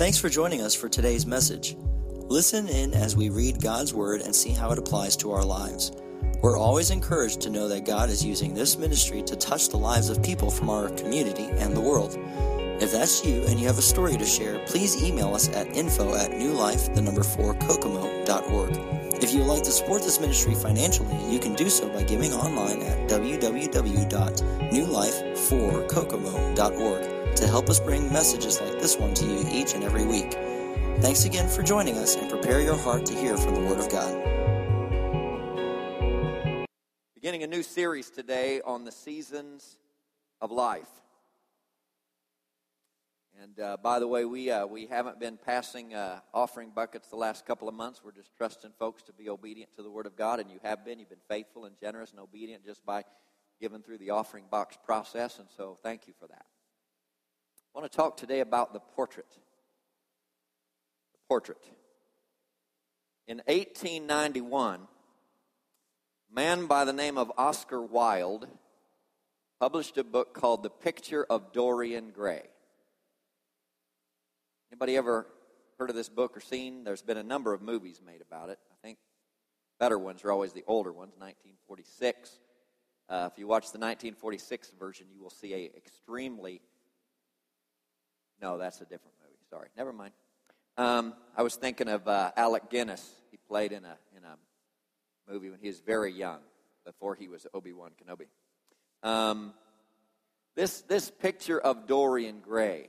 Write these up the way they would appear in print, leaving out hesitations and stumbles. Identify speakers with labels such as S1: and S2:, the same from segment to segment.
S1: Thanks for joining us for today's message. Listen in as we read God's Word and see how it applies to our lives. We're always encouraged to know that God is using this ministry to touch the lives of people from our community and the world. If that's you and you have a story to share, please email us at info@newlife4kokomo.org. If you would like to support this ministry financially, you can do so by giving online at www.newlife4kokomo.org to help us bring messages like this one to you each and every week. Thanks again for joining us, and prepare your heart to hear from the Word of God.
S2: Beginning a new series today on the seasons of life. And by the way, we haven't been passing offering buckets the last couple of months. We're just trusting folks to be obedient to the Word of God, and you have been. You've been faithful and generous and obedient just by giving through the offering box process, and so thank you for that. I want to talk today about the portrait. The portrait. In 1891, a man by the name of Oscar Wilde published a book called The Picture of Dorian Gray. Anybody ever heard of this book or seen? There's been a number of movies made about it. I think better ones are always the older ones, 1946. If you watch the 1946 version, you will see a extremely... No, that's a different movie. Sorry, never mind. I was thinking of Alec Guinness. He played in a movie when he was very young, before he was Obi-Wan Kenobi. This picture of Dorian Gray,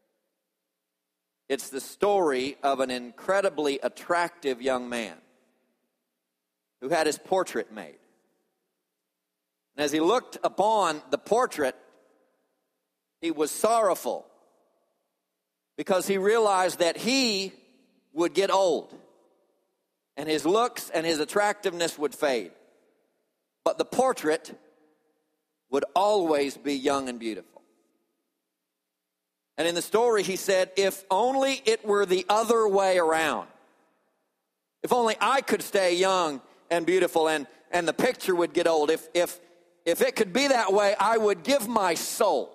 S2: it's the story of an incredibly attractive young man who had his portrait made. And as he looked upon the portrait, he was sorrowful, because he realized that he would get old, and his looks and his attractiveness would fade. But the portrait would always be young and beautiful. And in the story, he said, if only it were the other way around. If only I could stay young and beautiful, and the picture would get old. If it could be that way, I would give my soul.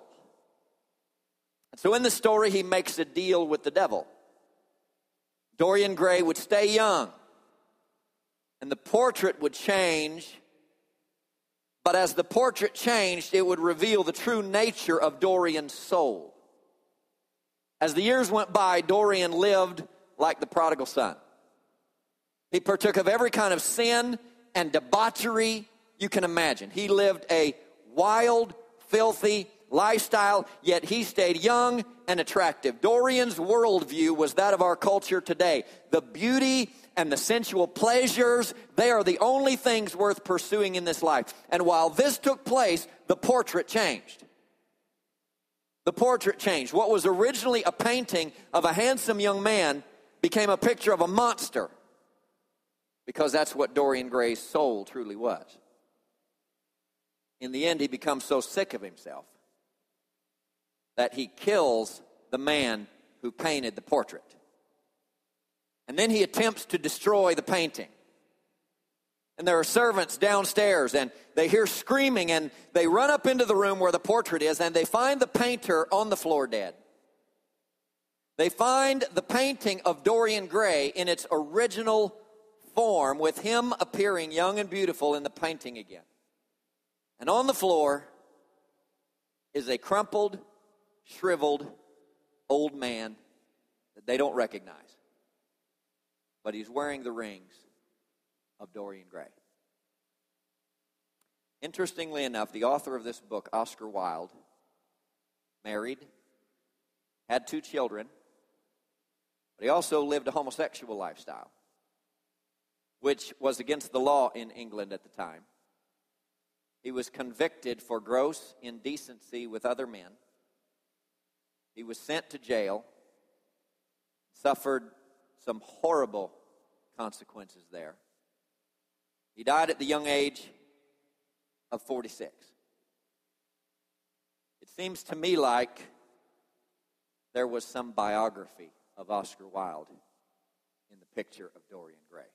S2: So in the story, he makes a deal with the devil. Dorian Gray would stay young, and the portrait would change. But as the portrait changed, it would reveal the true nature of Dorian's soul. As the years went by, Dorian lived like the prodigal son. He partook of every kind of sin and debauchery you can imagine. He lived a wild, filthy lifestyle, yet he stayed young and attractive. Dorian's worldview was that of our culture today. The beauty and the sensual pleasures, they are the only things worth pursuing in this life. And while this took place, the portrait changed. The portrait changed. What was originally a painting of a handsome young man became a picture of a monster, because that's what Dorian Gray's soul truly was. In the end, he becomes so sick of himself that he kills the man who painted the portrait. And then he attempts to destroy the painting. And there are servants downstairs, and they hear screaming, and they run up into the room where the portrait is, and they find the painter on the floor dead. They find the painting of Dorian Gray in its original form, with him appearing young and beautiful in the painting again. And on the floor is a crumpled, shriveled old man that they don't recognize. But he's wearing the rings of Dorian Gray. Interestingly enough, the author of this book, Oscar Wilde, married, had 2 children, but he also lived a homosexual lifestyle, which was against the law in England at the time. He was convicted for gross indecency with other men. He was sent to jail, suffered some horrible consequences there. He died at the young age of 46. It seems to me like there was some biography of Oscar Wilde in the picture of Dorian Gray.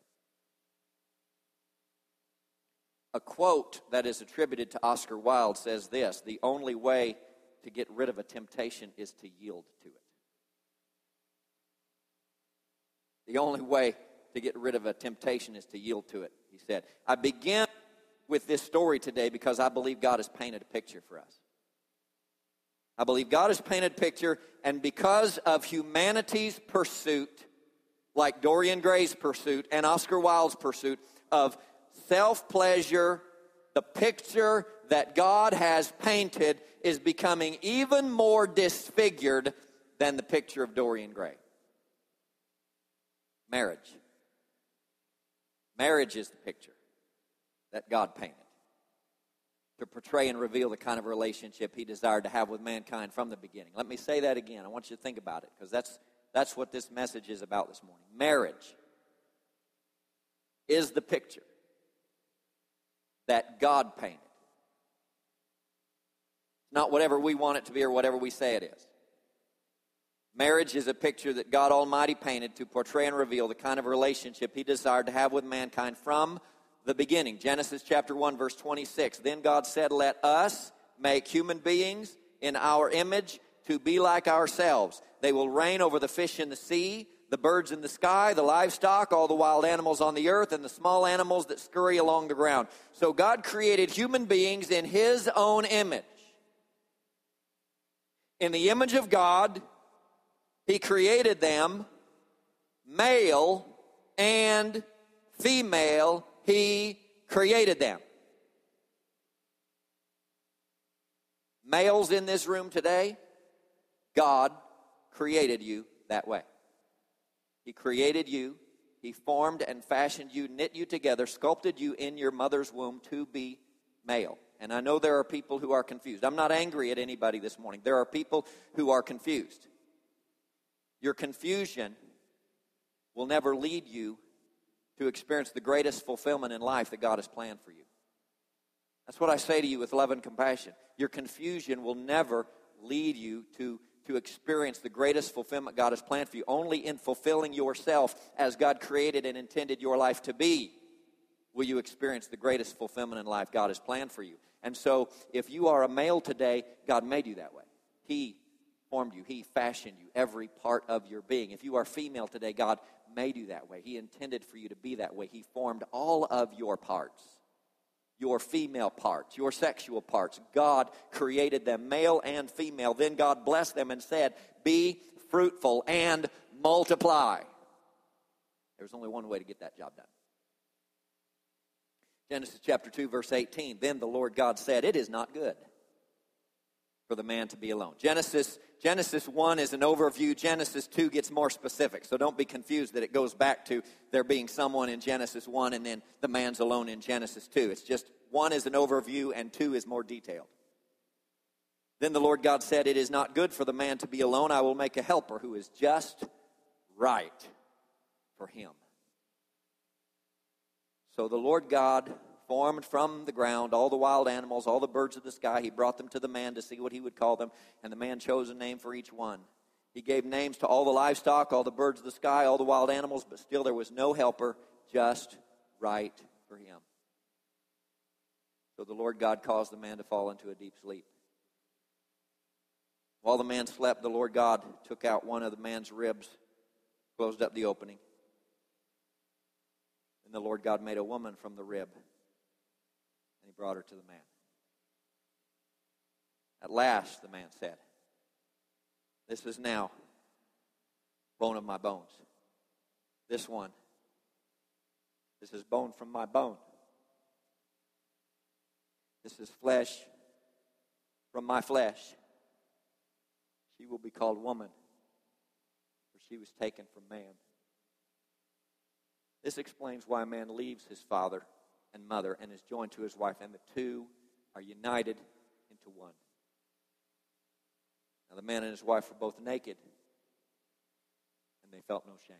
S2: A quote that is attributed to Oscar Wilde says this: the only way to get rid of a temptation is to yield to it. The only way to get rid of a temptation is to yield to it, he said. I begin with this story today because I believe God has painted a picture for us. I believe God has painted a picture, and because of humanity's pursuit, like Dorian Gray's pursuit and Oscar Wilde's pursuit of self-pleasure, the picture that God has painted is becoming even more disfigured than the picture of Dorian Gray. Marriage. Marriage is the picture that God painted to portray and reveal the kind of relationship he desired to have with mankind from the beginning. Let me say that again. I want you to think about it, because that's what this message is about this morning. Marriage is the picture that God painted. Not whatever we want it to be or whatever we say it is. Marriage is a picture that God Almighty painted to portray and reveal the kind of relationship he desired to have with mankind from the beginning. Genesis chapter 1, verse 26. Then God said, let us make human beings in our image to be like ourselves. They will reign over the fish in the sea, the birds in the sky, the livestock, all the wild animals on the earth, and the small animals that scurry along the ground. So God created human beings in his own image. In the image of God, he created them, male and female, he created them. Males in this room today, God created you that way. He created you, he formed and fashioned you, knit you together, sculpted you in your mother's womb to be male. And I know there are people who are confused. I'm not angry at anybody this morning. There are people who are confused. Your confusion will never lead you to experience the greatest fulfillment in life that God has planned for you. That's what I say to you with love and compassion. Your confusion will never lead you to experience the greatest fulfillment God has planned for you. Only in fulfilling yourself as God created and intended your life to be will you experience the greatest fulfillment in life God has planned for you. And so if you are a male today, God made you that way. He formed you. He fashioned you, every part of your being. If you are female today, God made you that way. He intended for you to be that way. He formed all of your parts, your female parts, your sexual parts. God created them, male and female. Then God blessed them and said, be fruitful and multiply. There's only one way to get that job done. Genesis chapter 2, verse 18. Then the Lord God said, it is not good for the man to be alone. Genesis 1 is an overview. Genesis 2 gets more specific. So don't be confused that it goes back to there being someone in Genesis 1 and then the man's alone in Genesis 2. It's just 1 is an overview and 2 is more detailed. Then the Lord God said, it is not good for the man to be alone. I will make a helper who is just right for him. So the Lord God formed from the ground all the wild animals, all the birds of the sky. He brought them to the man to see what he would call them, and the man chose a name for each one. He gave names to all the livestock, all the birds of the sky, all the wild animals, but still there was no helper just right for him. So the Lord God caused the man to fall into a deep sleep. While the man slept, the Lord God took out one of the man's ribs, closed up the opening. And the Lord God made a woman from the rib, and he brought her to the man. At last, the man said, this is now bone of my bones. This is bone from my bone. This is flesh from my flesh. She will be called woman, for she was taken from man. This explains why a man leaves his father and mother and is joined to his wife, and the two are united into one. Now the man and his wife were both naked, and they felt no shame.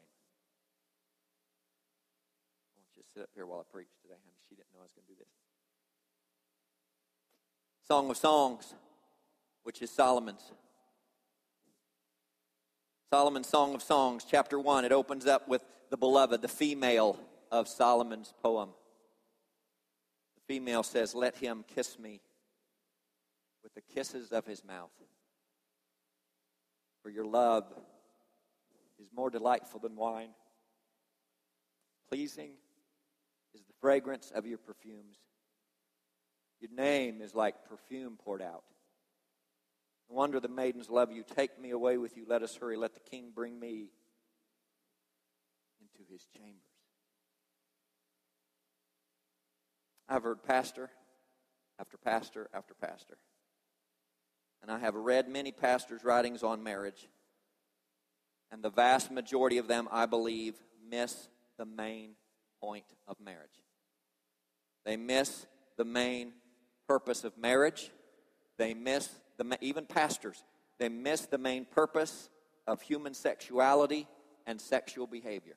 S2: I want you to sit up here while I preach today, honey. She didn't know I was going to do this. Song of Songs, which is Solomon's. Solomon's Song of Songs, chapter 1. It opens up with the beloved, the female of Solomon's poem. The female says, let him kiss me with the kisses of his mouth. For your love is more delightful than wine. pleasing is the fragrance of your perfumes. Your name is like perfume poured out. No wonder the maidens love you. Take me away with you. Let us hurry. Let the king bring me into his chambers. I've heard pastor after pastor after pastor. And I have read many pastors' writings on marriage. And the vast majority of them, I believe, miss the main point of marriage. They miss the main purpose of marriage. They miss, even pastors, they miss the main purpose of human sexuality and sexual behavior.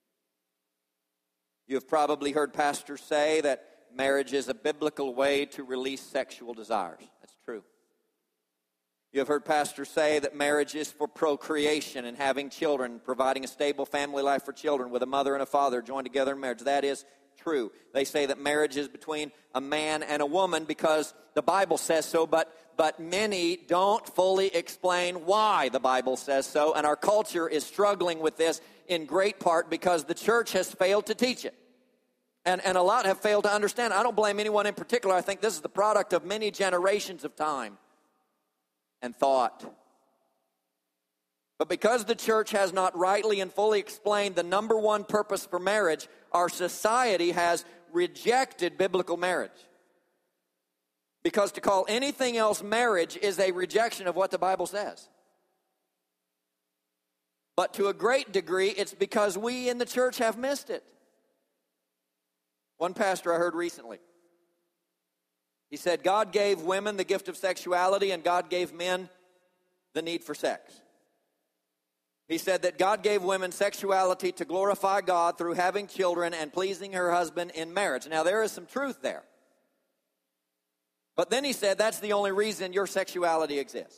S2: You have probably heard pastors say that marriage is a biblical way to release sexual desires. That's true. You have heard pastors say that marriage is for procreation and having children, providing a stable family life for children with a mother and a father joined together in marriage. That is true. They say that marriage is between a man and a woman because the Bible says so, but many don't fully explain why the Bible says so, and our culture is struggling with this in great part because the church has failed to teach it. And a lot have failed to understand. I don't blame anyone in particular. I think this is the product of many generations of time and thought. But because the church has not rightly and fully explained the number one purpose for marriage, our society has rejected biblical marriage. Because to call anything else marriage is a rejection of what the Bible says. But to a great degree, it's because we in the church have missed it. One pastor I heard recently, he said, God gave women the gift of sexuality and God gave men the need for sex. He said that God gave women sexuality to glorify God through having children and pleasing her husband in marriage. Now, there is some truth there. But then he said that's the only reason your sexuality exists.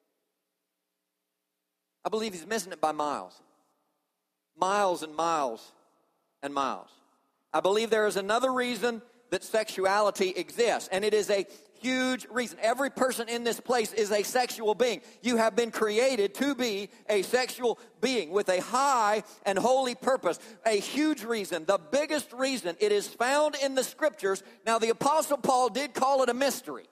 S2: I believe he's missing it by miles. Miles and miles and miles. I believe there is another reason that sexuality exists, and it is a huge reason. Every person in this place is a sexual being. You have been created to be a sexual being with a high and holy purpose. A huge reason, the biggest reason. It is found in the Scriptures. Now, the Apostle Paul did call it a mystery.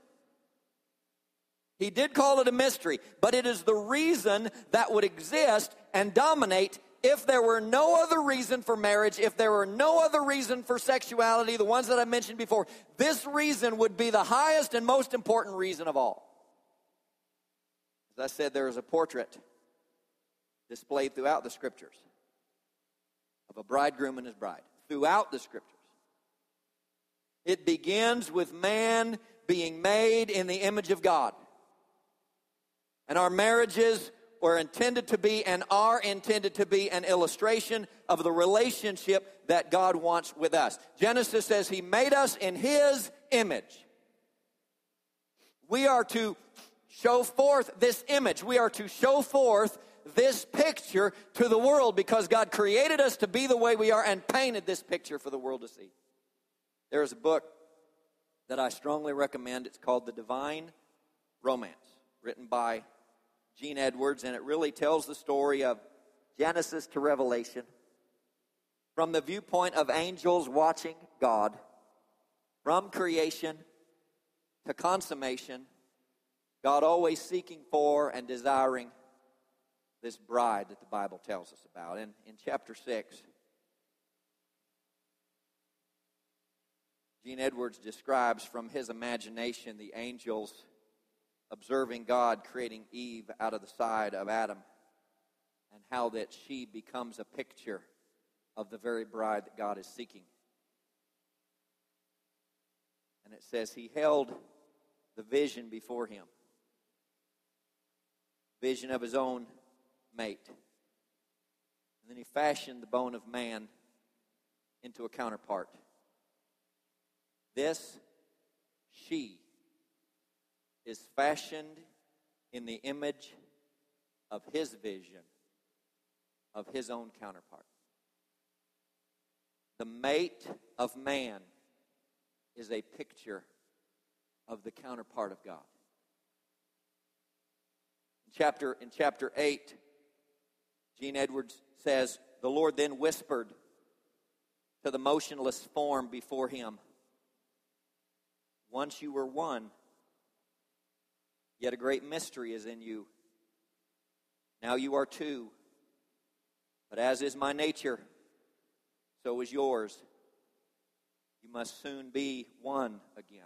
S2: He did call it a mystery, but it is the reason that would exist and dominate. If there were no other reason for marriage, if there were no other reason for sexuality, the ones that I mentioned before, this reason would be the highest and most important reason of all. As I said, there is a portrait displayed throughout the Scriptures of a bridegroom and his bride. Throughout the Scriptures. It begins with man being made in the image of God. And our marriages were intended to be and are intended to be an illustration of the relationship that God wants with us. Genesis says he made us in his image. We are to show forth this image. We are to show forth this picture to the world because God created us to be the way we are and painted this picture for the world to see. There is a book that I strongly recommend. It's called The Divine Romance, written by Gene Edwards, and it really tells the story of Genesis to Revelation from the viewpoint of angels watching God, from creation to consummation, God always seeking for and desiring this bride that the Bible tells us about. And in chapter 6, Gene Edwards describes from his imagination the angels observing God creating Eve out of the side of Adam and how that she becomes a picture of the very bride that God is seeking. And it says he held the vision before him, vision of his own mate. And then he fashioned the bone of man into a counterpart. This she is fashioned in the image of his vision of his own counterpart. The mate of man is a picture of the counterpart of God. In chapter 8, Gene Edwards says, the Lord then whispered to the motionless form before him. Once you were one, yet a great mystery is in you. Now you are two, but as is my nature, so is yours. You must soon be one again.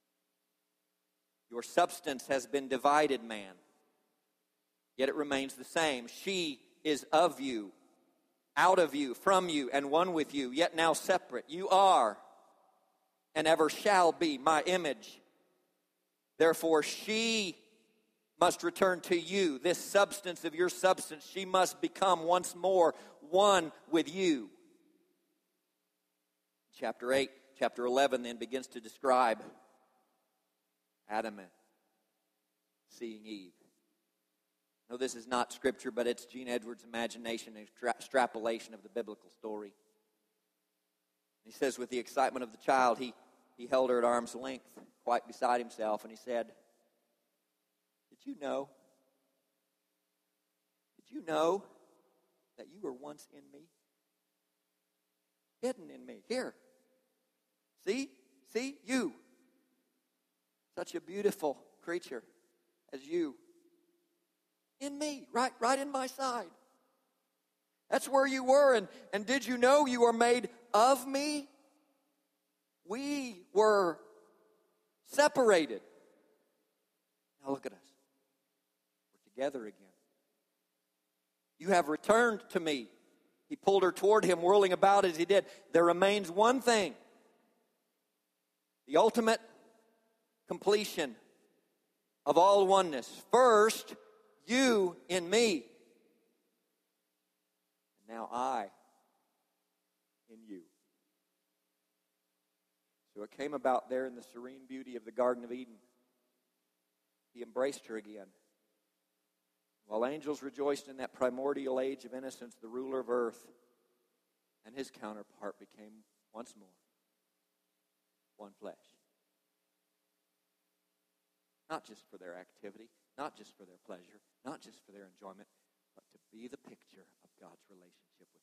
S2: Your substance has been divided, man, yet it remains the same. She is of you, out of you, from you, and one with you, yet now separate. You are and ever shall be my image. Therefore, she must return to you, this substance of your substance. She must become once more one with you. Chapter 8, chapter 11 then begins to describe Adam seeing Eve. No, this is not scripture, but it's Gene Edwards' imagination and extrapolation of the biblical story. He says, with the excitement of the child, he held her at arm's length, quite beside himself, and he said, Did you know that you were once in me? Hidden in me. Here. See, you. Such a beautiful creature as you. In me, right in my side. That's where you were. And did you know you are made of me? We were separated. Now look at us. We're together again. You have returned to me. He pulled her toward him, whirling about as he did. There remains one thing. The ultimate completion of all oneness. First, you in me. And now I in you. So it came about there in the serene beauty of the Garden of Eden. He embraced her again. While angels rejoiced in that primordial age of innocence, the ruler of earth and his counterpart became once more one flesh. Not just for their activity, not just for their pleasure, not just for their enjoyment, but to be the picture of God's relationship with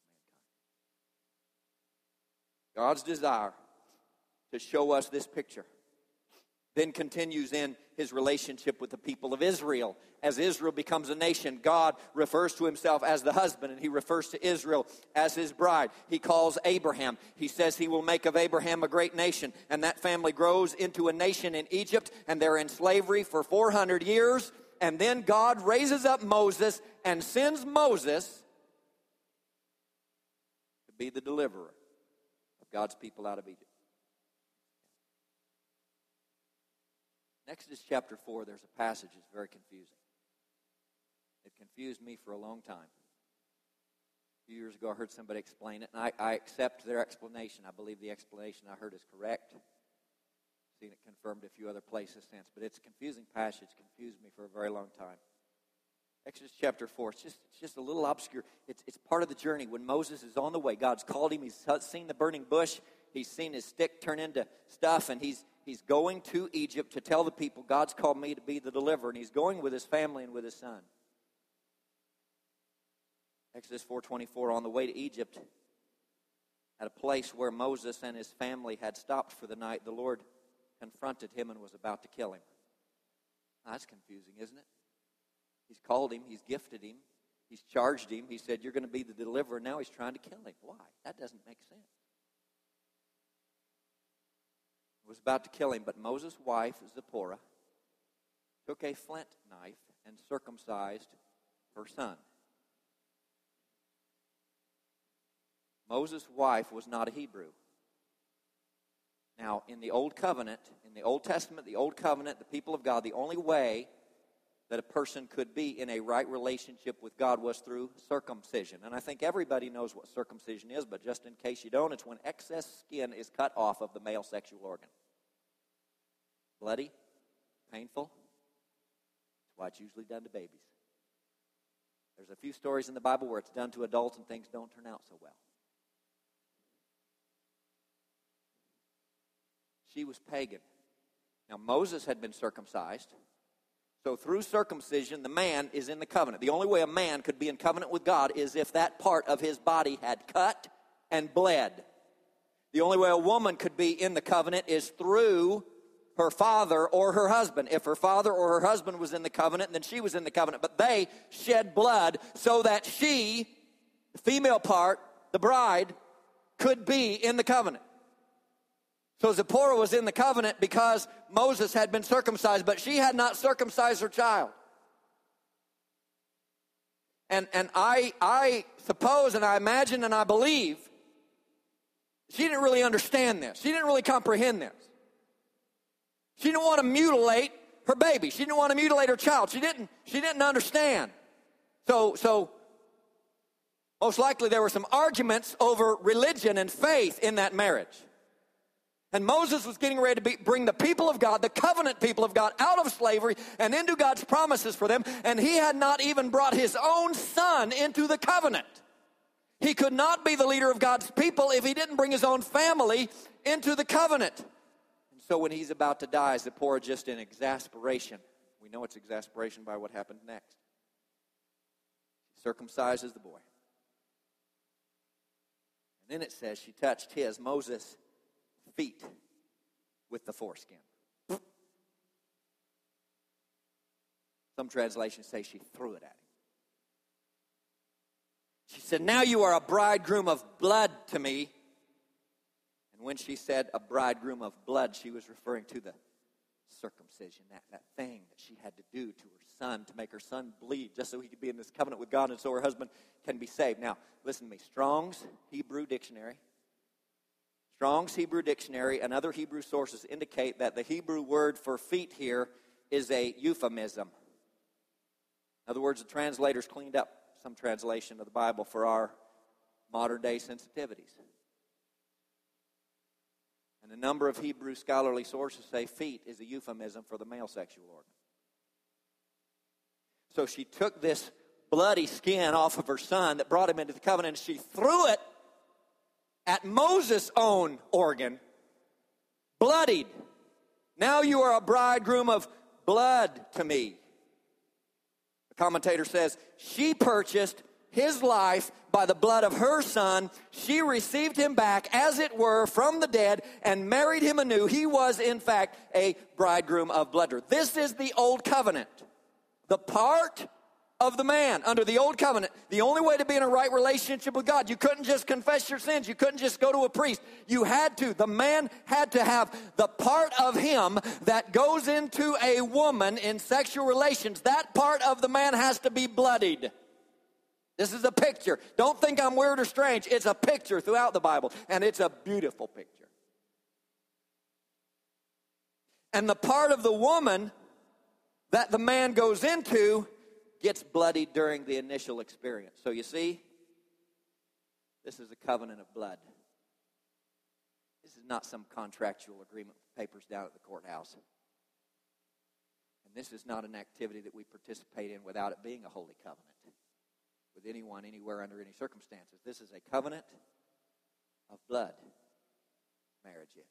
S2: mankind. God's desire to show us this picture then continues in his relationship with the people of Israel. As Israel becomes a nation, God refers to himself as the husband, and he refers to Israel as his bride. He calls Abraham. He says he will make of Abraham a great nation, and that family grows into a nation in Egypt, and they're in slavery for 400 years, and then God raises up Moses and sends Moses to be the deliverer of God's people out of Egypt. In Exodus chapter 4, there's a passage that's very confusing. It confused me for a long time. A few years ago, I heard somebody explain it, and I accept their explanation. I believe the explanation I heard is correct. I've seen it confirmed a few other places since, but it's a confusing passage. It's confused me for a very long time. Exodus chapter 4, it's just a little obscure. It's part of the journey. When Moses is on the way, God's called him. He's seen the burning bush. He's seen his stick turn into stuff, and he's going to Egypt to tell the people, God's called me to be the deliverer, and he's going with his family and with his son. Exodus 4:24, on the way to Egypt, at a place where Moses and his family had stopped for the night, the Lord confronted him and was about to kill him. Now, that's confusing, isn't it? He's called him, he's gifted him, he's charged him, he said, you're going to be the deliverer, now he's trying to kill him. Why? That doesn't make sense. Was about to kill him, but Moses' wife, Zipporah, took a flint knife and circumcised her son. Moses' wife was not a Hebrew. Now, in the Old Covenant, in the Old Testament, the Old Covenant, the people of God, the only way that a person could be in a right relationship with God was through circumcision. And I think everybody knows what circumcision is, but just in case you don't, it's when excess skin is cut off of the male sexual organ. Bloody, painful. That's why it's usually done to babies. There's a few stories in the Bible where it's done to adults and things don't turn out so well. She was pagan. Now, Moses had been circumcised. So through circumcision, the man is in the covenant. The only way a man could be in covenant with God is if that part of his body had cut and bled. The only way a woman could be in the covenant is through her father or her husband. If her father or her husband was in the covenant, then she was in the covenant. But they shed blood so that she, the female part, the bride, could be in the covenant. So Zipporah was in the covenant because Moses had been circumcised, but she had not circumcised her child. And I suppose and I imagine and I believe she didn't really understand this. She didn't really comprehend this. She didn't want to mutilate her baby. She didn't want to mutilate her child. She didn't understand. So most likely there were some arguments over religion and faith in that marriage. And Moses was getting ready to bring the people of God, the covenant people of God, out of slavery and into God's promises for them. And he had not even brought his own son into the covenant. He could not be the leader of God's people if he didn't bring his own family into the covenant. And so when he's about to die, Zipporah, just in exasperation, we know it's exasperation by what happened next, she circumcises the boy. And then it says she touched his, Moses' feet with the foreskin. Some translations say she threw it at him. She said, "Now you are a bridegroom of blood to me." And when she said a bridegroom of blood, she was referring to the circumcision, that thing that she had to do to her son to make her son bleed just so he could be in this covenant with God and so her husband can be saved. Now, listen to me. Strong's Hebrew Dictionary and other Hebrew sources indicate that the Hebrew word for feet here is a euphemism. In other words, the translators cleaned up some translation of the Bible for our modern day sensitivities. And a number of Hebrew scholarly sources say feet is a euphemism for the male sexual organ. So she took this bloody skin off of her son that brought him into the covenant and she threw it at Moses' own organ, bloodied. "Now you are a bridegroom of blood to me." The commentator says, she purchased his life by the blood of her son. She received him back, as it were, from the dead and married him anew. He was, in fact, a bridegroom of blood. This is the old covenant. The part of the man under the old covenant, the only way to be in a right relationship with God, you couldn't just confess your sins. You couldn't just go to a priest. The man had to have the part of him that goes into a woman in sexual relations. That part of the man has to be bloodied. This is a picture. Don't think I'm weird or strange. It's a picture throughout the Bible, and it's a beautiful picture. And the part of the woman that the man goes into gets bloodied during the initial experience. So you see, this is a covenant of blood. This is not some contractual agreement with papers down at the courthouse. And this is not an activity that we participate in without it being a holy covenant with anyone, anywhere, under any circumstances. This is a covenant of blood. Marriage is.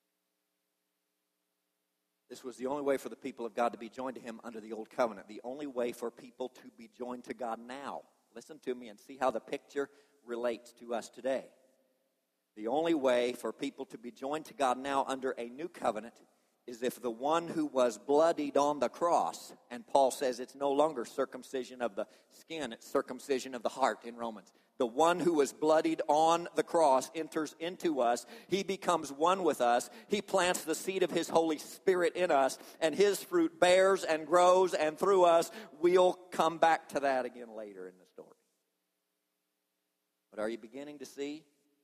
S2: This was the only way for the people of God to be joined to him under the old covenant. The only way for people to be joined to God now. Listen to me and see how the picture relates to us today. The only way for people to be joined to God now under a new covenant is if the one who was bloodied on the cross, and Paul says it's no longer circumcision of the skin, it's circumcision of the heart in Romans. The one who was bloodied on the cross enters into us. He becomes one with us. He plants the seed of his Holy Spirit in us, and his fruit bears and grows, and through us, we'll come back to that again later in the story. But are you beginning to see?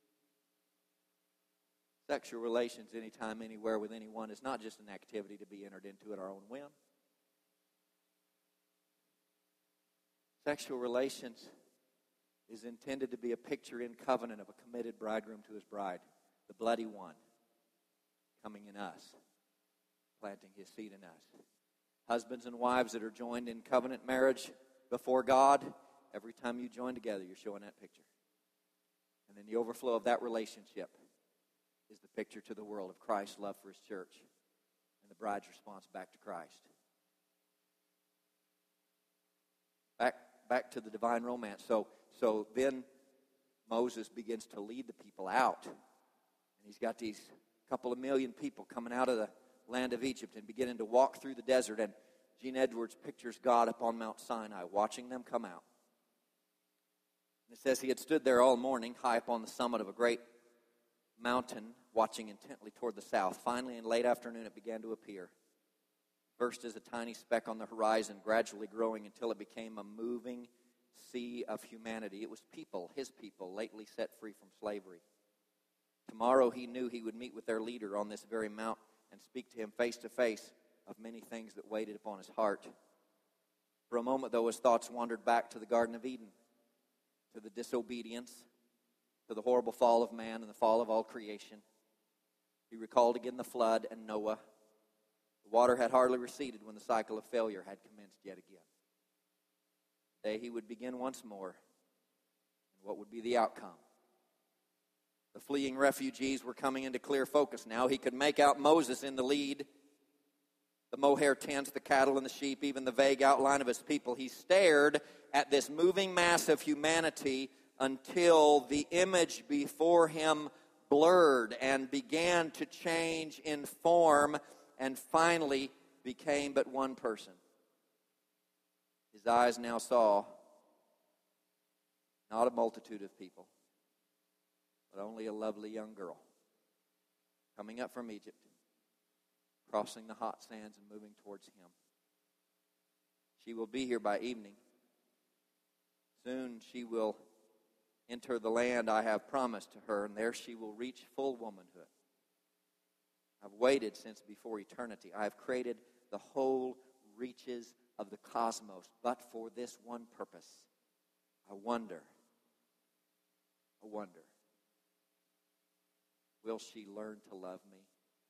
S2: Sexual relations anytime, anywhere with anyone is not just an activity to be entered into at our own whim. Sexual relations is intended to be a picture in covenant of a committed bridegroom to his bride, the bloody one, coming in us, planting his seed in us. Husbands and wives that are joined in covenant marriage before God, every time you join together, you're showing that picture. And then the overflow of that relationship is the picture to the world of Christ's love for his church and the bride's response back to Christ. Back to the divine romance. So then Moses begins to lead the people out. And he's got these couple of million people coming out of the land of Egypt and beginning to walk through the desert. And Gene Edwards pictures God up on Mount Sinai watching them come out. And it says he had stood there all morning high up on the summit of a great mountain watching intently toward the south. Finally, in late afternoon, it began to appear. First as a tiny speck on the horizon, gradually growing until it became a moving sea of humanity. It was people, his people, lately set free from slavery. Tomorrow he knew he would meet with their leader on this very mount and speak to him face to face of many things that waited upon his heart. For a moment, though, his thoughts wandered back to the Garden of Eden, to the disobedience, to the horrible fall of man and the fall of all creation. He recalled again the flood and Noah. The water had hardly receded when the cycle of failure had commenced yet again. Today he would begin once more. And what would be the outcome? The fleeing refugees were coming into clear focus now. He could make out Moses in the lead. The mohair tents, the cattle and the sheep, even the vague outline of his people. He stared at this moving mass of humanity until the image before him blurred and began to change in form and finally became but one person. His eyes now saw not a multitude of people, but only a lovely young girl coming up from Egypt, crossing the hot sands and moving towards him. She will be here by evening. Soon she will enter the land I have promised to her, and there she will reach full womanhood. I've waited since before eternity. I have created the whole reaches of the cosmos, but for this one purpose. I wonder, will she learn to love me?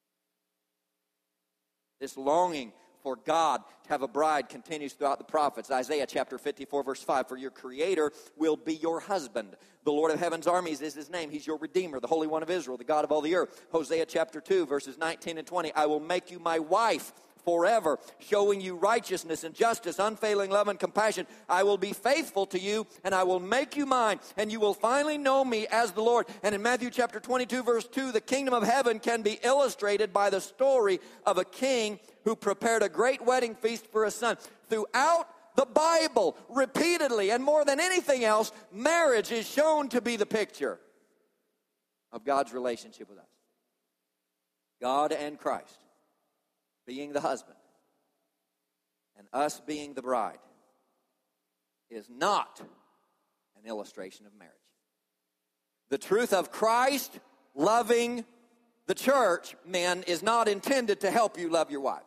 S2: This longing for God to have a bride continues throughout the prophets. Isaiah chapter 54, verse 5, for your Creator will be your husband. The Lord of heaven's armies is his name. He's your Redeemer, the Holy One of Israel, the God of all the earth. Hosea chapter 2, verses 19 and 20, I will make you my wife forever, showing you righteousness and justice, unfailing love and compassion. I will be faithful to you, and I will make you mine, and you will finally know me as the Lord. And in Matthew chapter 22, verse 2, the kingdom of heaven can be illustrated by the story of a king who prepared a great wedding feast for his son. Throughout the Bible, repeatedly, and more than anything else, marriage is shown to be the picture of God's relationship with us. God and Christ being the husband and us being the bride is not an illustration of marriage. The truth of Christ loving the church, men, is not intended to help you love your wives.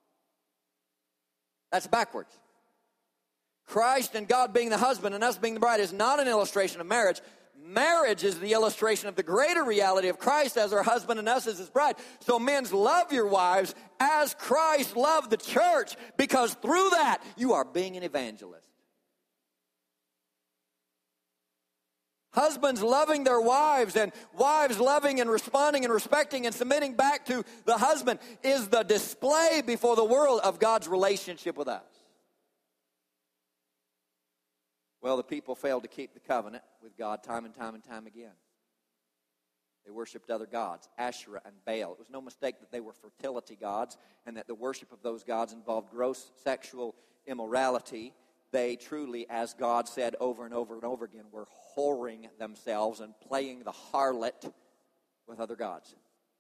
S2: That's backwards. Christ and God being the husband and us being the bride is not an illustration of marriage. Marriage is the illustration of the greater reality of Christ as our husband and us as his bride. So men, love your wives as Christ loved the church, because through that you are being an evangelist. Husbands loving their wives and wives loving and responding and respecting and submitting back to the husband is the display before the world of God's relationship with us. Well, the people failed to keep the covenant with God time and time and time again. They worshipped other gods, Asherah and Baal. It was no mistake that they were fertility gods and that the worship of those gods involved gross sexual immorality. They truly, as God said over and over and over again, were whoring themselves and playing the harlot with other gods.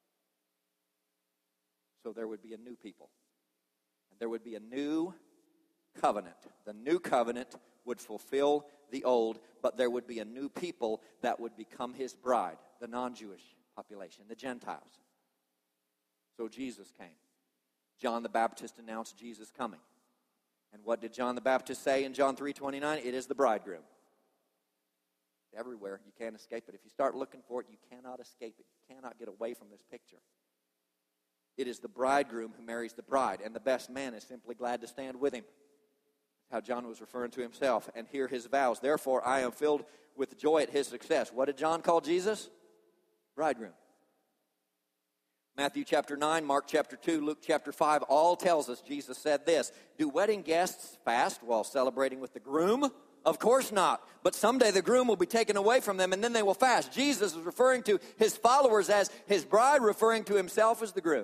S2: So there would be a new people. And there would be a new covenant. The new covenant would fulfill the old, but there would be a new people that would become his bride, the non-Jewish population, the Gentiles. So Jesus came. John the Baptist announced Jesus coming. And what did John the Baptist say in John 3:29? It is the bridegroom. Everywhere. You can't escape it. If you start looking for it, you cannot escape it. You cannot get away from this picture. It is the bridegroom who marries the bride, and the best man is simply glad to stand with him. How John was referring to himself, and hear his vows. Therefore, I am filled with joy at his success. What did John call Jesus? Bridegroom. Matthew chapter 9, Mark chapter 2, Luke chapter 5, all tells us Jesus said this: do wedding guests fast while celebrating with the groom, Of course not. But someday the groom will be taken away from them, and then they will fast. Jesus is referring to his followers as his bride, referring to himself as the groom.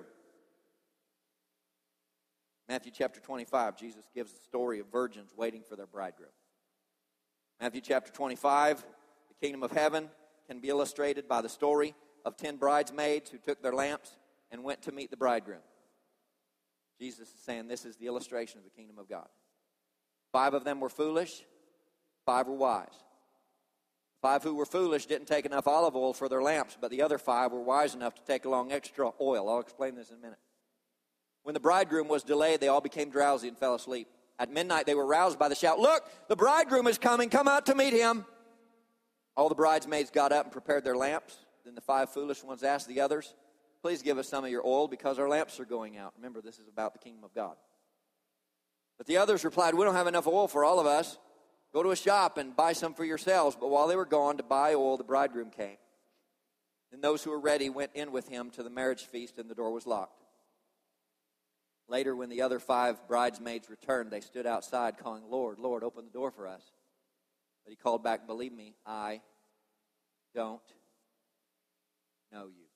S2: Matthew chapter 25, Jesus gives the story of virgins waiting for their bridegroom. Matthew chapter 25, the kingdom of heaven can be illustrated by the story of 10 bridesmaids who took their lamps and went to meet the bridegroom. Jesus is saying this is the illustration of the kingdom of God. 5 of them were foolish, 5 were wise. 5 who were foolish didn't take enough olive oil for their lamps, but the other 5 were wise enough to take along extra oil. I'll explain this in a minute. When the bridegroom was delayed, they all became drowsy and fell asleep. At midnight, they were roused by the shout, "Look, the bridegroom is coming. Come out to meet him." All the bridesmaids got up and prepared their lamps. Then the 5 foolish ones asked the others, "Please give us some of your oil because our lamps are going out." Remember, this is about the kingdom of God. But the others replied, "We don't have enough oil for all of us. Go to a shop and buy some for yourselves." But while they were gone to buy oil, the bridegroom came. Then those who were ready went in with him to the marriage feast, and the door was locked. Later, when the other 5 bridesmaids returned, they stood outside calling, "Lord, Lord, open the door for us." But he called back, "Believe me, I don't know you.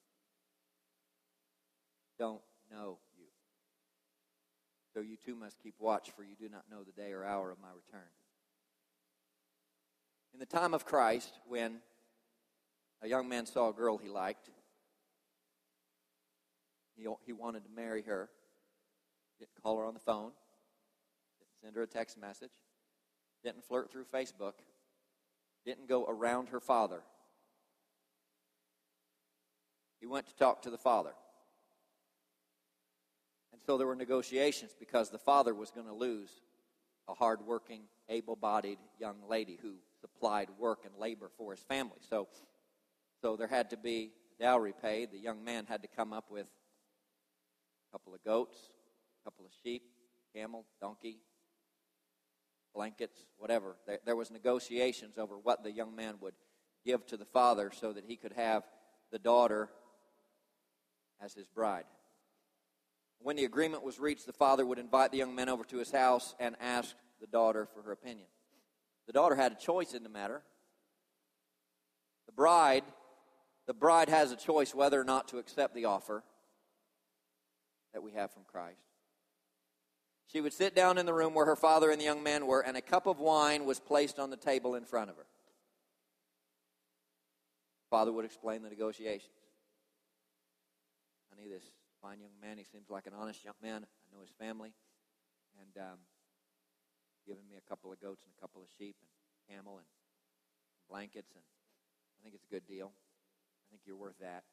S2: Don't know you. So you too must keep watch, for you do not know the day or hour of my return." In the time of Christ, when a young man saw a girl he liked, he wanted to marry her. Didn't call her on the phone. Didn't send her a text message. Didn't flirt through Facebook. Didn't go around her father. He went to talk to the father. And so there were negotiations because the father was going to lose a hard-working, able-bodied young lady who supplied work and labor for his family. So there had to be dowry paid. The young man had to come up with a couple of goats, a couple of sheep, camel, donkey, blankets, whatever. There was negotiations over what the young man would give to the father so that he could have the daughter as his bride. When the agreement was reached, the father would invite the young man over to his house and ask the daughter for her opinion. The daughter had a choice in the matter. The bride has a choice whether or not to accept the offer that we have from Christ. She would sit down in the room where her father and the young man were, and a cup of wine was placed on the table in front of her. Father would explain the negotiations. "Honey, this fine young man, he seems like an honest young man. I know his family. And given me a couple of goats and a couple of sheep and camel and blankets, and I think it's a good deal. I think you're worth that."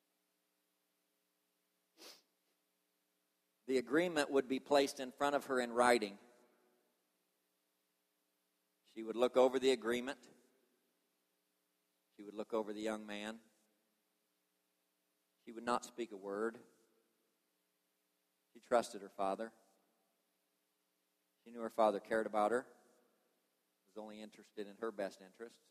S2: The agreement would be placed in front of her in writing. She would look over the agreement. She would look over the young man. She would not speak a word. She trusted her father. She knew her father cared about her, was only interested in her best interests.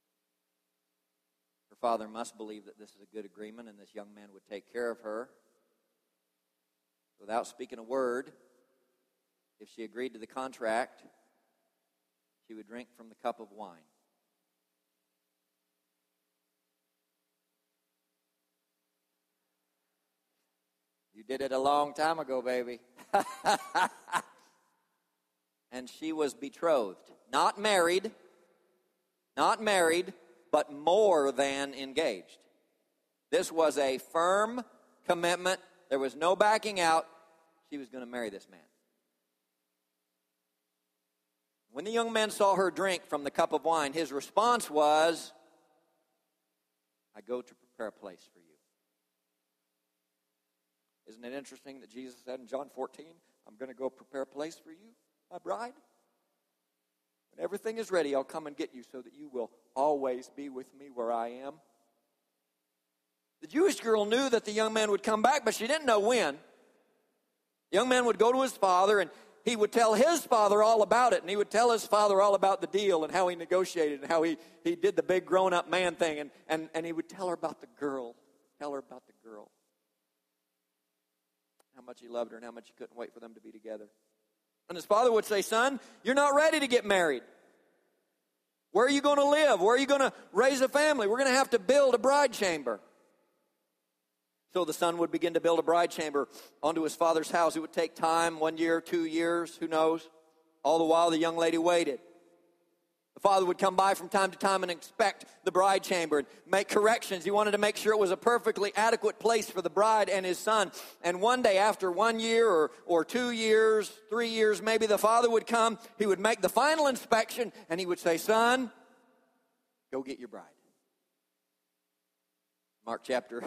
S2: Her father must believe that this is a good agreement and this young man would take care of her. Without speaking a word, if she agreed to the contract, she would drink from the cup of wine. You did it a long time ago, baby. And she was betrothed. Not married, but more than engaged. This was a firm commitment. There was no backing out. She was going to marry this man. When the young man saw her drink from the cup of wine, his response was, "I go to prepare a place for you." Isn't it interesting that Jesus said in John 14, "I'm going to go prepare a place for you, my bride? When everything is ready, I'll come and get you so that you will always be with me where I am." The Jewish girl knew that the young man would come back, but she didn't know when. The young man would go to his father, and he would tell his father all about it, and he would tell his father all about the deal and how he negotiated and how he did the big grown-up man thing, and he would tell her about the girl, how much he loved her and how much he couldn't wait for them to be together. And his father would say, "Son, you're not ready to get married. Where are you going to live? Where are you going to raise a family? We're going to have to build a bride chamber. So the son would begin to build a bride chamber onto his father's house. It would take time, 1 year, 2 years, who knows? All the while the young lady waited. The father would come by from time to time and inspect the bride chamber and make corrections. He wanted to make sure it was a perfectly adequate place for the bride and his son. And one day, after 1 year or 2 years, 3 years, maybe the father would come. He would make the final inspection and he would say, "Son, go get your bride." Mark chapter.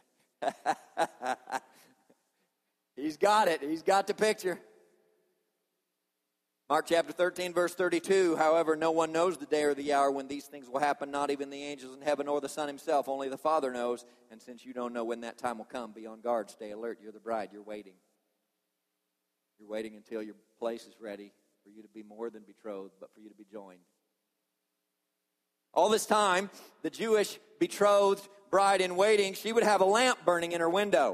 S2: He's got it. He's got the picture. Mark chapter 13, verse 32, "However, no one knows the day or the hour when these things will happen, not even the angels in heaven or the Son himself. Only the Father knows. And since you don't know when that time will come, be on guard, stay alert. You're the bride. You're waiting. You're waiting until your place is ready for you to be more than betrothed, but for you to be joined." All this time, the Jewish betrothed bride in waiting, she would have a lamp burning in her window.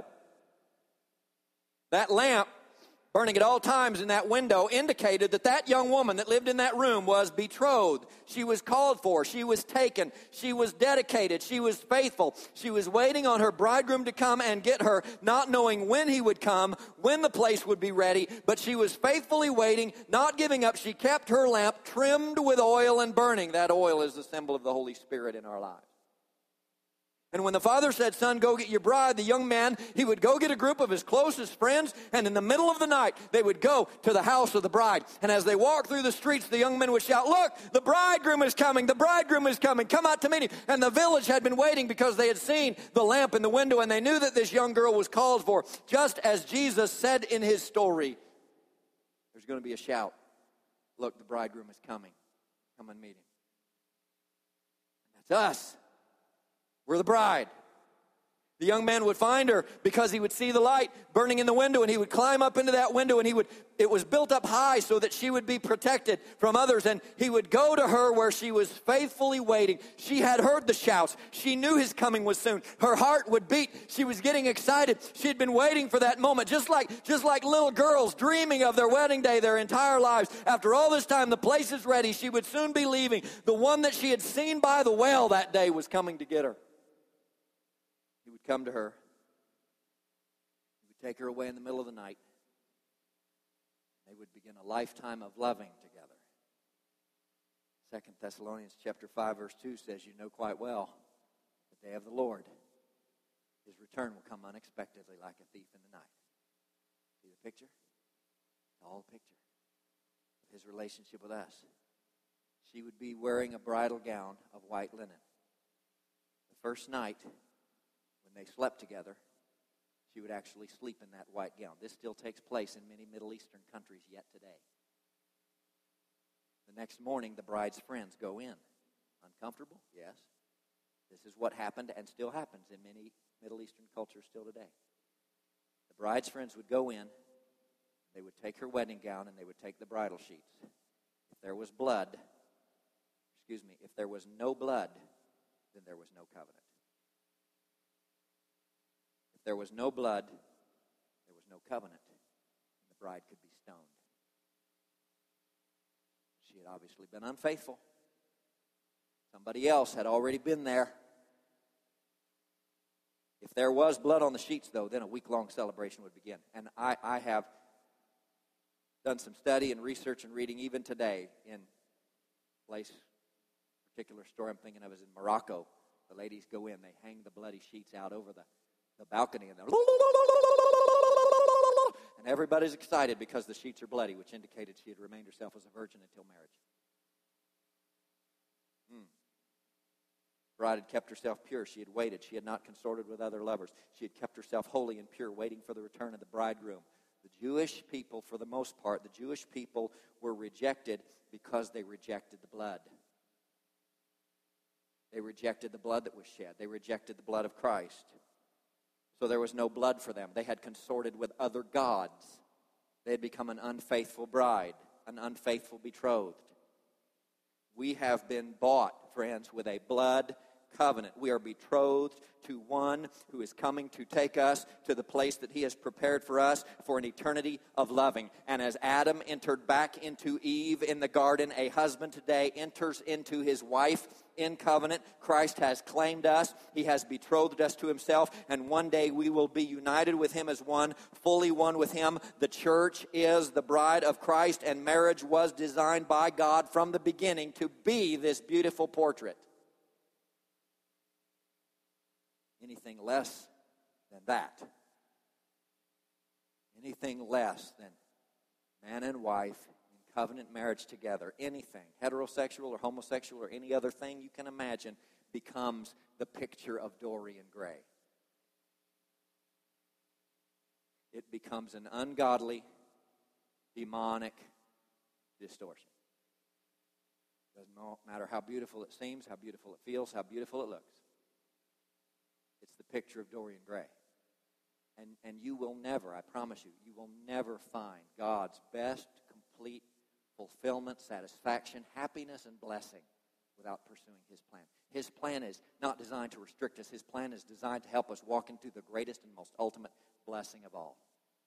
S2: That lamp burning at all times in that window indicated that that young woman that lived in that room was betrothed. She was called for. She was taken. She was dedicated. She was faithful. She was waiting on her bridegroom to come and get her, not knowing when he would come, when the place would be ready, but she was faithfully waiting, not giving up. She kept her lamp trimmed with oil and burning. That oil is the symbol of the Holy Spirit in our lives. And when the father said, "Son, go get your bride," the young man, he would go get a group of his closest friends, and in the middle of the night, they would go to the house of the bride. And as they walked through the streets, the young men would shout, "Look, the bridegroom is coming, the bridegroom is coming, come out to meet him." And the village had been waiting because they had seen the lamp in the window, and they knew that this young girl was called for. Just as Jesus said in his story, there's going to be a shout, "Look, the bridegroom is coming. Come and meet him." And that's us. We're the bride. The young man would find her because he would see the light burning in the window, and he would climb up into that window, and it was built up high so that she would be protected from others, and he would go to her where she was faithfully waiting. She had heard the shouts. She knew his coming was soon. Her heart would beat. She was getting excited. She had been waiting for that moment, just like little girls dreaming of their wedding day their entire lives. After all this time, the place is ready. She would soon be leaving. The one that she had seen by the well that day was coming to get her. He would come to her. He would take her away in the middle of the night. They would begin a lifetime of loving together. 2 Thessalonians chapter 5, verse 2 says, "You know quite well the day of the Lord. His return will come unexpectedly like a thief in the night." See the picture? The whole picture of his relationship with us. She would be wearing a bridal gown of white linen. The first night, when they slept together, she would actually sleep in that white gown. This still takes place in many Middle Eastern countries yet today. The next morning, the bride's friends go in. Uncomfortable? Yes. This is what happened and still happens in many Middle Eastern cultures still today. The bride's friends would go in, they would take her wedding gown, and they would take the bridal sheets. If there was no blood, then there was no covenant. If there was no blood, there was no covenant, and the bride could be stoned. She had obviously been unfaithful. Somebody else had already been there. If there was blood on the sheets, though, then a week-long celebration would begin. And I have done some study and research and reading even today in particular story I'm thinking of is in Morocco. The ladies go in, they hang the bloody sheets out over the balcony, and everybody's excited because the sheets are bloody, which indicated she had remained herself as a virgin until marriage. Bride had kept herself pure. She had waited. She had not consorted with other lovers. She had kept herself holy and pure, waiting for the return of the bridegroom. The Jewish people, for the most part, the Jewish people were rejected because they rejected the blood. They rejected the blood that was shed. They rejected the blood of Christ. So there was no blood for them. They had consorted with other gods. They had become an unfaithful bride, an unfaithful betrothed. We have been bought, friends, with a blood covenant. We are betrothed to one who is coming to take us to the place that he has prepared for us for an eternity of loving. And as Adam entered back into Eve in the garden, a husband today enters into his wife in covenant. Christ has claimed us. He has betrothed us to himself, and one day we will be united with him as one, fully one with him. The church is the bride of Christ, and marriage was designed by God from the beginning to be this beautiful portrait. Anything less than that, anything less than man and wife in covenant marriage together, anything, heterosexual or homosexual or any other thing you can imagine, becomes the picture of Dorian Gray. It becomes an ungodly, demonic distortion. Doesn't matter how beautiful it seems, how beautiful it feels, how beautiful it looks. It's the picture of Dorian Gray. And you will never, I promise you, you will never find God's best, complete fulfillment, satisfaction, happiness, and blessing without pursuing his plan. His plan is not designed to restrict us. His plan is designed to help us walk into the greatest and most ultimate blessing of all.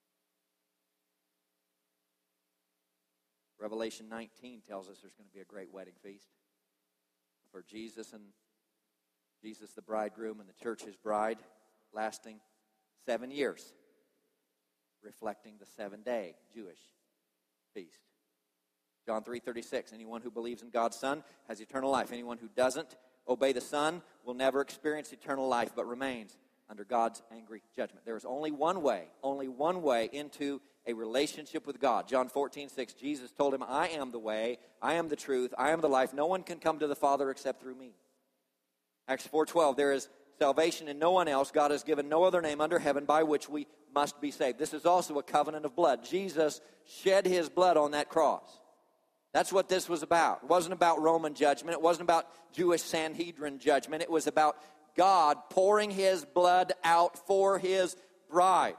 S2: Revelation 19 tells us there's going to be a great wedding feast for Jesus the bridegroom and the church his bride, lasting 7 years, reflecting the 7-day Jewish feast. John 3:36, anyone who believes in God's Son has eternal life. Anyone who doesn't obey the Son will never experience eternal life, but remains under God's angry judgment. There is only one way into a relationship with God. John 14:6, Jesus told him, I am the way, I am the truth, I am the life. No one can come to the Father except through me. Acts 4:12, there is salvation in no one else. God has given no other name under heaven by which we must be saved. This is also a covenant of blood. Jesus shed his blood on that cross. That's what this was about. It wasn't about Roman judgment. It wasn't about Jewish Sanhedrin judgment. It was about God pouring his blood out for his bride.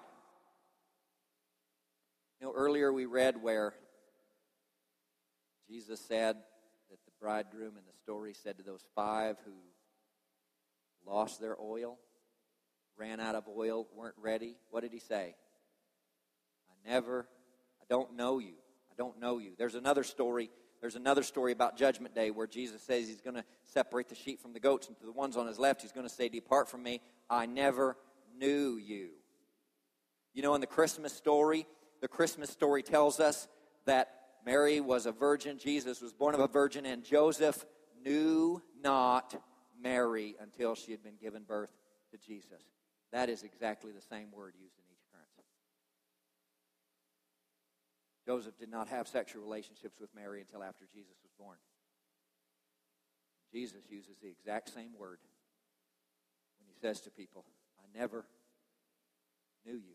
S2: You know, earlier we read where Jesus said that the bridegroom in the story said to those 5 who lost their oil, ran out of oil, weren't ready. What did he say? I don't know you. I don't know you. There's another story about Judgment Day where Jesus says he's going to separate the sheep from the goats, and to the ones on his left he's going to say, depart from me, I never knew you. You know, in the Christmas story tells us that Mary was a virgin, Jesus was born of a virgin, and Joseph knew not Mary until she had been given birth to Jesus. That is exactly the same word used in each occurrence. Joseph did not have sexual relationships with Mary until after Jesus was born. Jesus uses the exact same word when he says to people, I never knew you,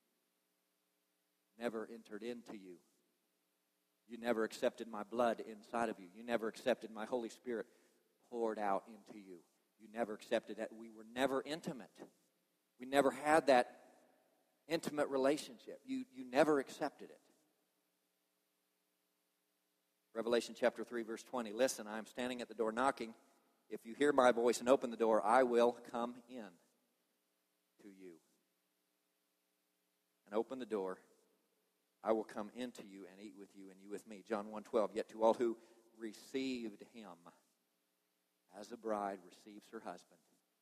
S2: never entered into you. You never accepted my blood inside of you. You never accepted my Holy Spirit poured out into you. You never accepted that. We were never intimate. We never had that intimate relationship. You never accepted it. Revelation chapter 3, verse 20. Listen, I am standing at the door knocking. If you hear my voice and open the door, I will come in to you. And open the door. I will come into you and eat with you and you with me. John 1:12. Yet to all who received him, as a bride receives her husband.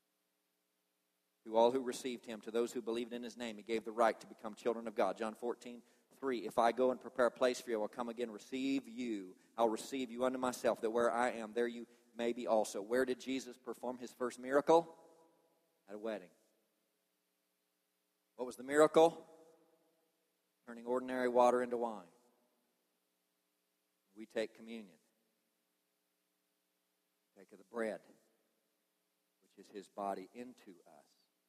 S2: To all who received him, to those who believed in his name, he gave the right to become children of God. John 14:3. If I go and prepare a place for you, I will come again, receive you. I'll receive you unto myself, that where I am, there you may be also. Where did Jesus perform his first miracle? At a wedding. What was the miracle? Turning ordinary water into wine. We take communion. Take of the bread, which is his body, into us.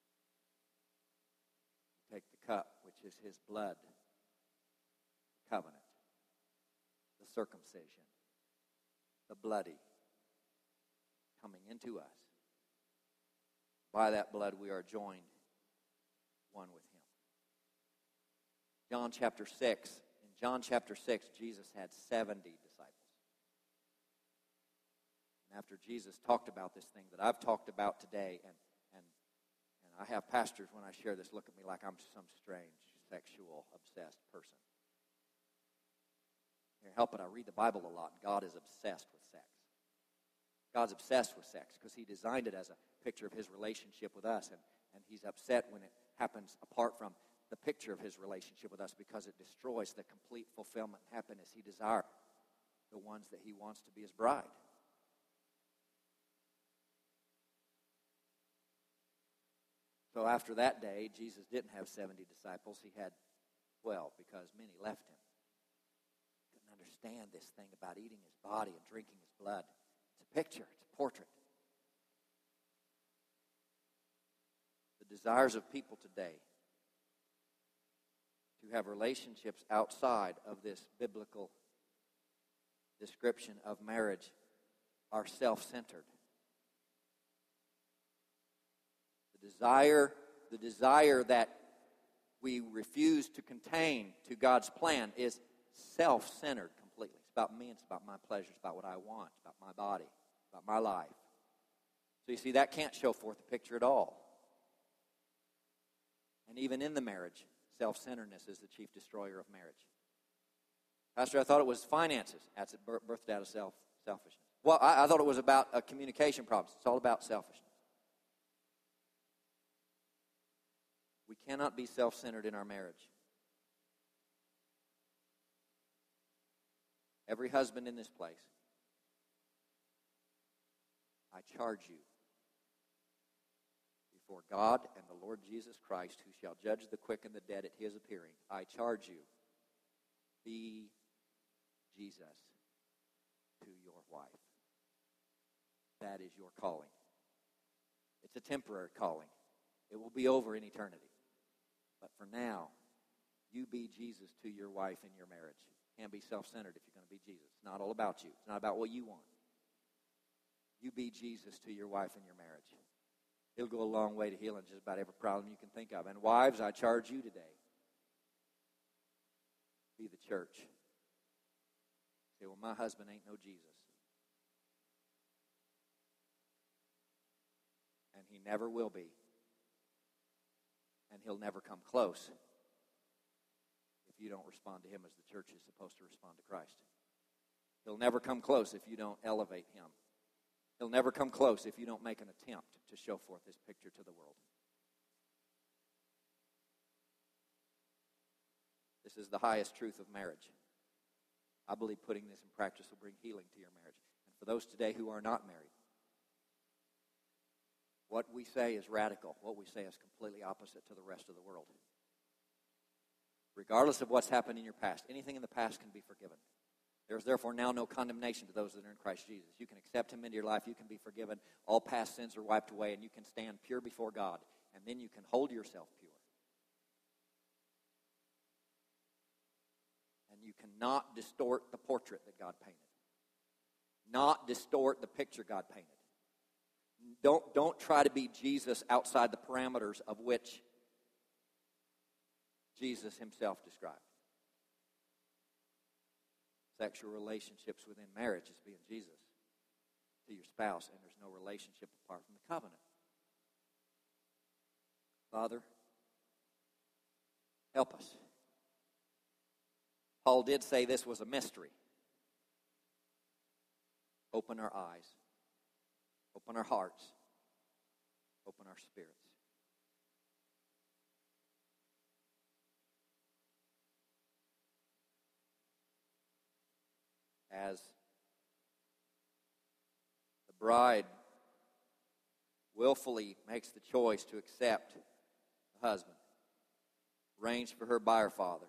S2: We take the cup, which is his blood, the covenant, the circumcision, the bloody, coming into us. By that blood we are joined one with him. John chapter 6. In John chapter 6, Jesus had 70 disciples. after Jesus talked about this thing that I've talked about today, and I have pastors when I share this look at me like I'm some strange, sexual, obsessed person. Can't help it, I read the Bible a lot, and God is obsessed with sex. God's obsessed with sex because he designed it as a picture of his relationship with us, and he's upset when it happens apart from the picture of his relationship with us because it destroys the complete fulfillment and happiness he desires, the ones that he wants to be his bride. So after that day, Jesus didn't have 70 disciples. He had 12 because many left him. Couldn't understand this thing about eating his body and drinking his blood. It's a picture. It's a portrait. The desires of people today to have relationships outside of this biblical description of marriage are self-centered. The desire that we refuse to contain to God's plan is self-centered completely. It's about me, it's about my pleasures, it's about what I want, it's about my body, it's about my life. So you see, that can't show forth the picture at all. And even in the marriage, self-centeredness is the chief destroyer of marriage. Pastor, I thought it was finances. That's it, birthed out of selfishness. Well, I thought it was about a communication problems. It's all about selfishness. We cannot be self-centered in our marriage. Every husband in this place, I charge you before God and the Lord Jesus Christ, who shall judge the quick and the dead at his appearing, I charge you, be Jesus to your wife. That is your calling. It's a temporary calling. It will be over in eternity. But for now, you be Jesus to your wife in your marriage. Can't be self-centered if you're going to be Jesus. It's not all about you. It's not about what you want. You be Jesus to your wife in your marriage. It'll go a long way to healing just about every problem you can think of. And wives, I charge you today, be the church. Say, well, my husband ain't no Jesus. And he never will be. And he'll never come close if you don't respond to him as the church is supposed to respond to Christ. He'll never come close if you don't elevate him. He'll never come close if you don't make an attempt to show forth this picture to the world. This is the highest truth of marriage. I believe putting this in practice will bring healing to your marriage. And for those today who are not married, what we say is radical. What we say is completely opposite to the rest of the world. Regardless of what's happened in your past, anything in the past can be forgiven. There is therefore now no condemnation to those that are in Christ Jesus. You can accept him into your life. You can be forgiven. All past sins are wiped away, and you can stand pure before God. And then you can hold yourself pure. And you cannot distort the portrait that God painted. Not distort the picture God painted. Don't try to be Jesus outside the parameters of which Jesus himself described. Sexual relationships within marriage is being Jesus to your spouse, and there's no relationship apart from the covenant. Father, help us. Paul did say this was a mystery. Open our eyes. Open our hearts. Open our spirits. As the bride willfully makes the choice to accept the husband, arranged for her by her father,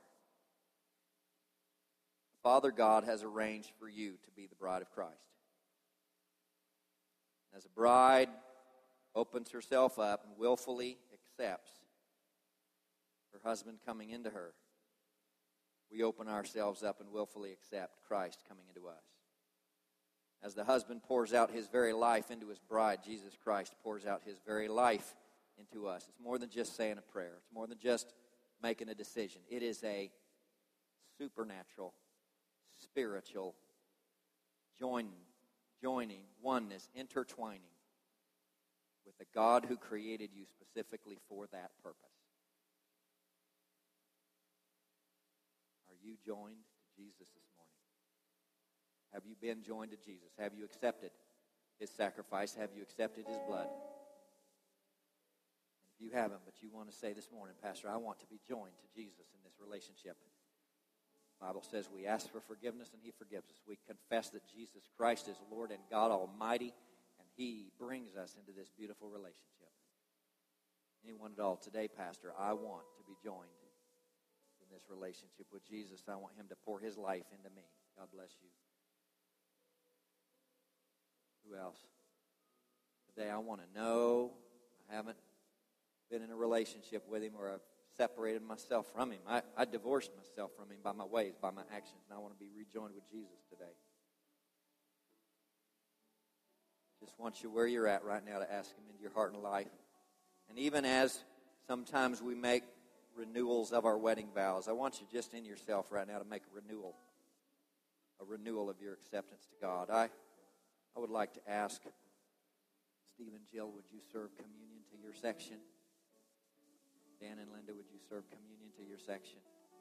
S2: Father God has arranged for you to be the bride of Christ. As a bride opens herself up and willfully accepts her husband coming into her, we open ourselves up and willfully accept Christ coming into us. As the husband pours out his very life into his bride, Jesus Christ pours out his very life into us. It's more than just saying a prayer. It's more than just making a decision. It is a supernatural, spiritual joining joining, oneness, intertwining with the God who created you specifically for that purpose. Are you joined to Jesus this morning? Have you been joined to Jesus? Have you accepted his sacrifice? Have you accepted his blood? And if you haven't, but you want to say this morning, Pastor, I want to be joined to Jesus in this relationship. The Bible says we ask for forgiveness and he forgives us. We confess that Jesus Christ is Lord and God Almighty, and he brings us into this beautiful relationship. Anyone at all today, Pastor, I want to be joined in this relationship with Jesus. I want him to pour his life into me. God bless you. Who else? Today I want to know. I haven't been in a relationship with him, or I've separated myself from him. I divorced myself from him by my ways, by my actions, and I want to be rejoined with Jesus today. Just want you where you're at right now to ask him into your heart and life. And even as sometimes we make renewals of our wedding vows, I want you just in yourself right now to make a renewal of your acceptance to God. I would like to ask Steve and Jill, would you serve communion to your section? Dan and Linda, would you serve communion to your section?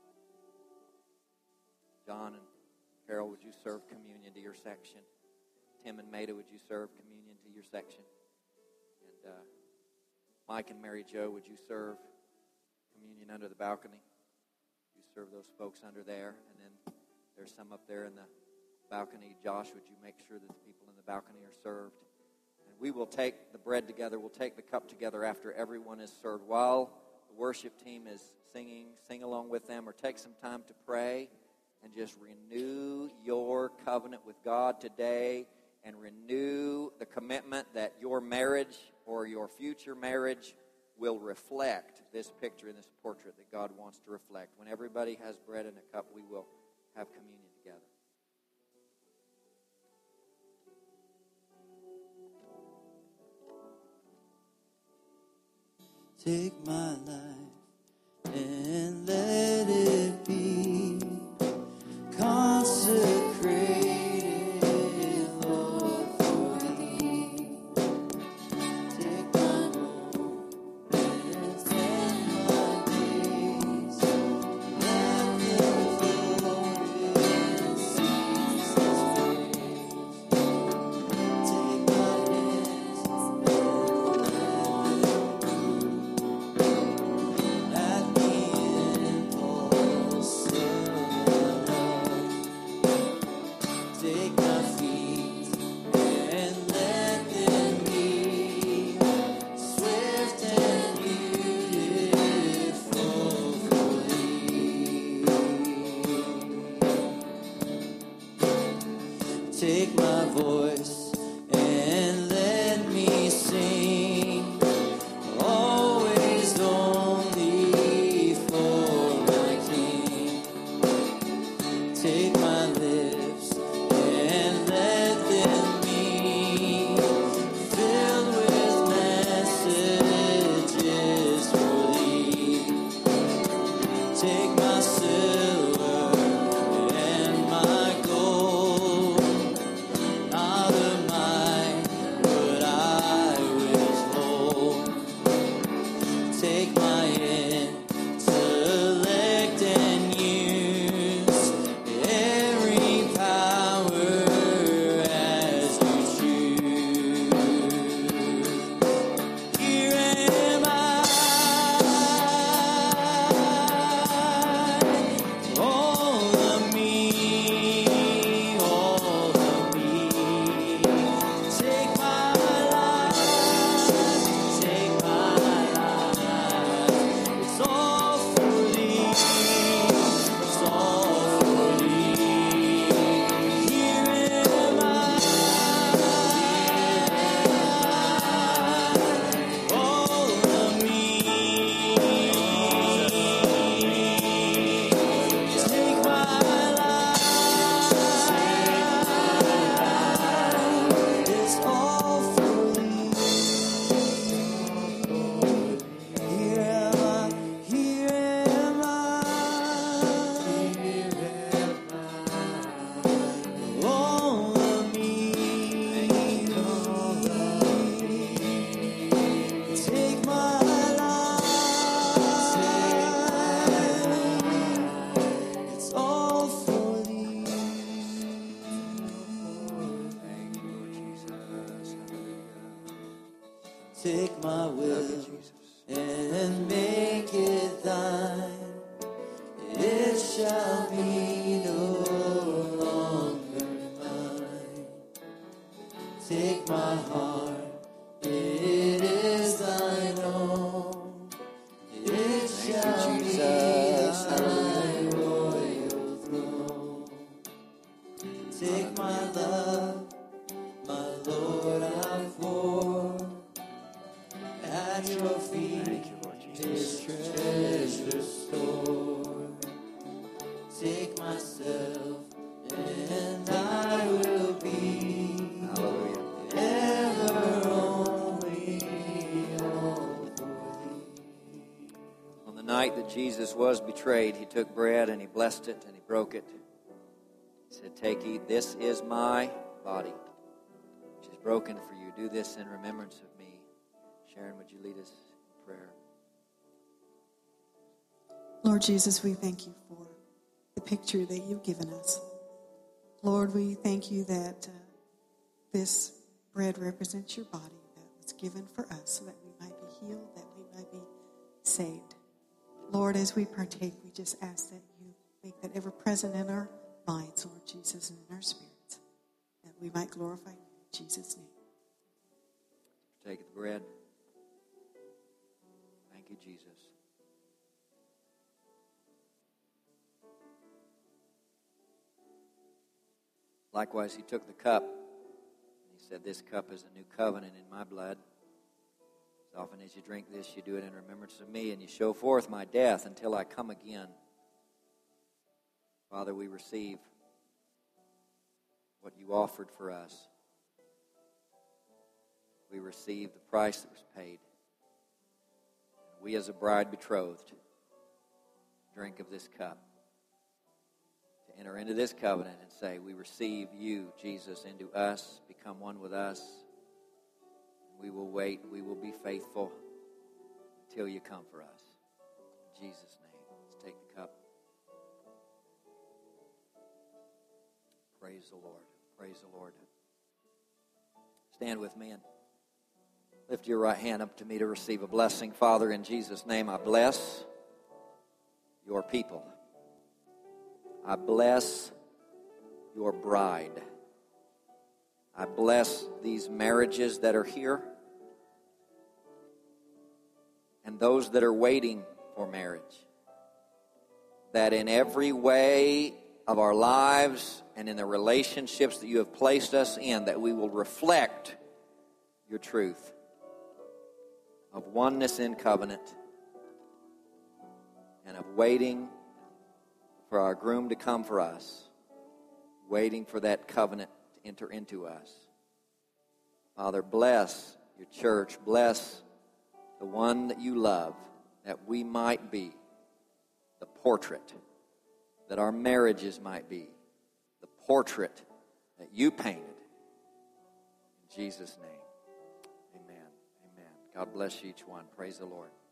S2: John and Carol, would you serve communion to your section? Tim and Maida, would you serve communion to your section? And Mike and Mary Jo, would you serve communion under the balcony? You serve those folks under there. And then there's some up there in the balcony. Josh, would you make sure that the people in the balcony are served? And we will take the bread together. We'll take the cup together after everyone is served. While the worship team is singing, sing along with them, or take some time to pray and just renew your covenant with God today, and renew the commitment that your marriage or your future marriage will reflect this picture and this portrait that God wants to reflect. When everybody has bread and a cup, we will have communion together.
S1: Take my life and let it be consecrated, Lord, for thee. Take my moments and my days, let them flow in ceaseless praise. Take my hands and let them Take my will and make it thine. It shall be no longer mine. Take my heart, it is thine own. It shall be thy royal throne. Take my love, my Lord, I pour at your feet, His treasure store. Take myself, and I will be ever only all for thee.
S2: On the night that Jesus was betrayed, he took bread and he blessed it and he broke it. He said, "Take, eat, this is my body, which is broken for you. Do this in remembrance of me." Sharon, would you lead us in prayer?
S3: Lord Jesus, we thank you for the picture that you've given us. Lord, we thank you that this bread represents your body that was given for us so that we might be healed, that we might be saved. Lord, as we partake, we just ask that you make that ever present in our minds, Lord Jesus, and in our spirits, that we might glorify you in Jesus' name.
S2: Take the bread. Thank you, Jesus. Likewise, he took the cup, and he said, "This cup is a new covenant in my blood. As often as you drink this, you do it in remembrance of me, and you show forth my death until I come again." Father, we receive what you offered for us. We receive the price that was paid. We as a bride betrothed drink of this cup to enter into this covenant and say, we receive you, Jesus, into us, become one with us. We will wait, we will be faithful until you come for us. In Jesus' name, let's take the cup. Praise the Lord. Praise the Lord. Stand with me and lift your right hand up to me to receive a blessing. Father, in Jesus' name, I bless your people. I bless your bride. I bless these marriages that are here and those that are waiting for marriage. That in every way of our lives and in the relationships that you have placed us in, that we will reflect your truth of oneness in covenant and of waiting for our groom to come for us, waiting for that covenant to enter into us. Father, bless your church. Bless the one that you love, that we might be the portrait, that our marriages might be the portrait that you painted. In Jesus' name, amen. Amen. God bless you each one. Praise the Lord.